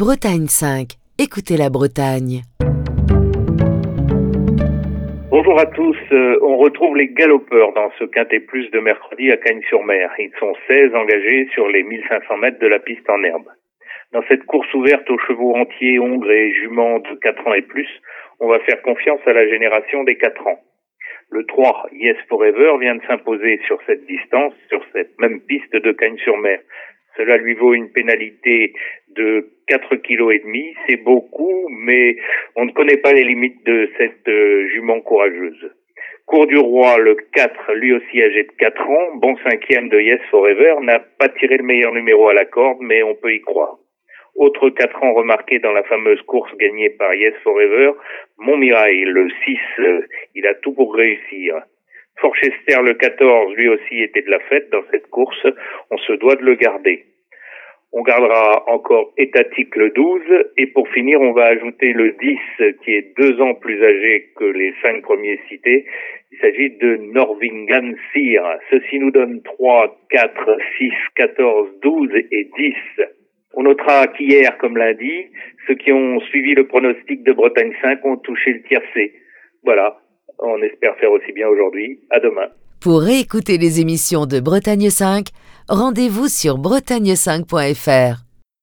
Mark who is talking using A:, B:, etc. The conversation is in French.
A: Bretagne 5. Écoutez la Bretagne.
B: Bonjour à tous, on retrouve les galopeurs dans ce Quintet Plus de mercredi à Cagnes-sur-Mer. Ils sont 16 engagés sur les 1500 mètres de la piste en herbe. Dans cette course ouverte aux chevaux entiers, hongres et juments de 4 ans et plus, on va faire confiance à la génération des 4 ans. Le 3, Yes Forever, vient de s'imposer sur cette distance, sur cette même piste de Cagnes-sur-Mer. Cela lui vaut une pénalité de 4,5 kg. C'est beaucoup, mais on ne connaît pas les limites de cette jument courageuse. Cours du Roi, le 4, lui aussi âgé de 4 ans, bon 5e de Yes Forever, n'a pas tiré le meilleur numéro à la corde, mais on peut y croire. Autre 4 ans remarqué dans la fameuse course gagnée par Yes Forever, Montmirail, le 6, il a tout pour réussir. Forchester, le 14, lui aussi était de la fête dans cette course, on se doit de le garder. On gardera encore Étatique le 12, et pour finir, on va ajouter le 10, qui est 2 ans plus âgé que les 5 premiers cités. Il s'agit de Norvingan Seer. Ceci nous donne 3, 4, 6, 14, 12 et 10. On notera qu'hier, comme lundi, ceux qui ont suivi le pronostic de Bretagne 5 ont touché le tiercé. Voilà, on espère faire aussi bien aujourd'hui. À demain.
A: Pour réécouter les émissions de Bretagne 5, rendez-vous sur bretagne5.fr.